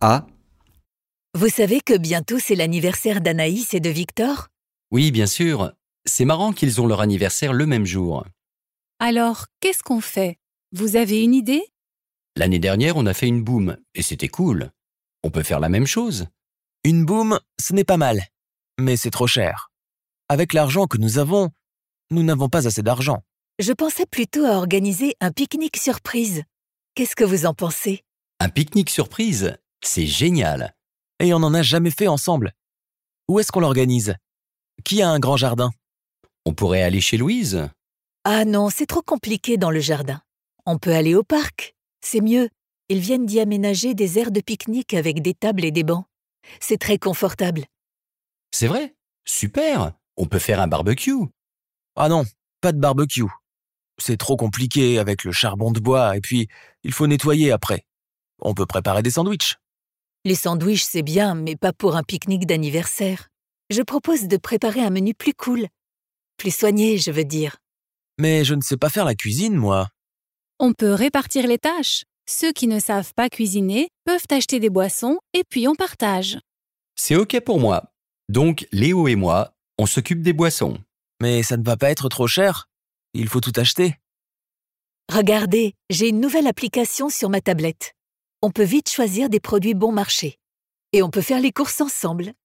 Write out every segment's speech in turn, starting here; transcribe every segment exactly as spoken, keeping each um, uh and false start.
A. Vous savez que bientôt c'est l'anniversaire d'Anaïs et de Victor? Oui, bien sûr. C'est marrant qu'ils ont leur anniversaire le même jour. Alors, qu'est-ce qu'on fait? Vous avez une idée? L'année dernière, on a fait une boum, et c'était cool. On peut faire la même chose. Une boum, ce n'est pas mal, mais c'est trop cher. Avec l'argent que nous avons, nous n'avons pas assez d'argent. Je pensais plutôt à organiser un pique-nique surprise. Qu'est-ce que vous en pensez? Un pique-nique surprise, c'est génial. Et on n'en a jamais fait ensemble. Où est-ce qu'on l'organise? Qui a un grand jardin? On pourrait aller chez Louise. Ah non, c'est trop compliqué dans le jardin. On peut aller au parc. C'est mieux. Ils viennent d'y aménager des aires de pique-nique avec des tables et des bancs. C'est très confortable. C'est vrai? Super! On peut faire un barbecue. Ah non, pas de barbecue. C'est trop compliqué avec le charbon de bois et puis il faut nettoyer après. On peut préparer des sandwichs. Les sandwichs, c'est bien, mais pas pour un pique-nique d'anniversaire. Je propose de préparer un menu plus cool. Plus soigné, je veux dire. Mais je ne sais pas faire la cuisine, moi. On peut répartir les tâches. Ceux qui ne savent pas cuisiner peuvent acheter des boissons et puis on partage. C'est OK pour moi. Donc, Léo et moi, on s'occupe des boissons. Mais ça ne va pas être trop cher. Il faut tout acheter. Regardez, j'ai une nouvelle application sur ma tablette. On peut vite choisir des produits bon marché. Et on peut faire les courses ensemble.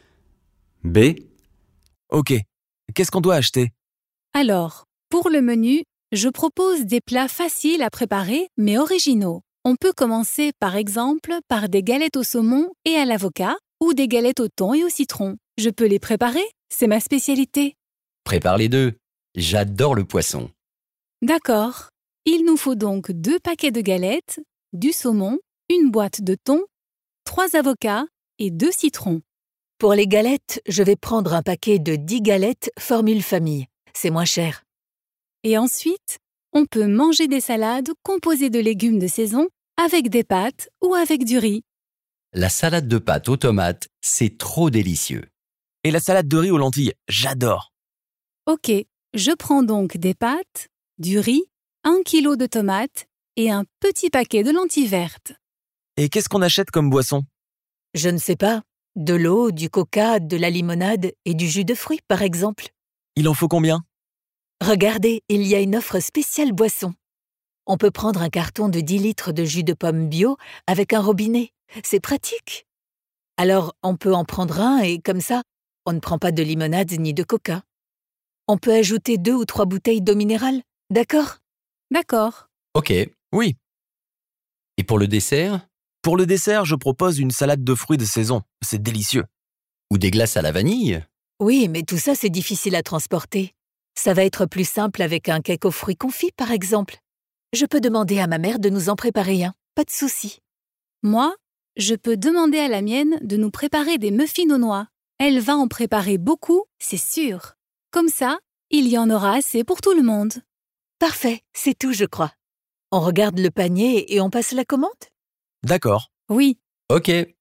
B. Ok, qu'est-ce qu'on doit acheter? Alors, pour le menu, je propose des plats faciles à préparer mais originaux. On peut commencer par exemple par des galettes au saumon et à l'avocat ou des galettes au thon et au citron. Je peux les préparer, c'est ma spécialité. Prépare les deux. J'adore le poisson. D'accord. Il nous faut donc deux paquets de galettes, du saumon, une boîte de thon, trois avocats et deux citrons. Pour les galettes, je vais prendre un paquet de dix galettes formule famille. C'est moins cher. Et ensuite, on peut manger des salades composées de légumes de saison avec des pâtes ou avec du riz. La salade de pâtes aux tomates, c'est trop délicieux. Et la salade de riz aux lentilles, j'adore. Ok, je prends donc des pâtes, du riz, un kilo de tomates et un petit paquet de lentilles vertes. Et qu'est-ce qu'on achète comme boisson? Je ne sais pas. De l'eau, du coca, de la limonade et du jus de fruits, par exemple. Il en faut combien? Regardez, il y a une offre spéciale boisson. On peut prendre un carton de dix litres de jus de pomme bio avec un robinet. C'est pratique. Alors, on peut en prendre un et comme ça, on ne prend pas de limonade ni de coca. On peut ajouter deux ou trois bouteilles d'eau minérale, d'accord? D'accord. OK. Oui. Et pour le dessert? Pour le dessert, je propose une salade de fruits de saison. C'est délicieux. Ou des glaces à la vanille? Oui, mais tout ça, c'est difficile à transporter. Ça va être plus simple avec un cake aux fruits confits, par exemple. Je peux demander à ma mère de nous en préparer un, pas de souci. Moi, je peux demander à la mienne de nous préparer des muffins aux noix. Elle va en préparer beaucoup, c'est sûr. Comme ça, il y en aura assez pour tout le monde. Parfait, c'est tout, je crois. On regarde le panier et on passe la commande? D'accord. Oui. OK.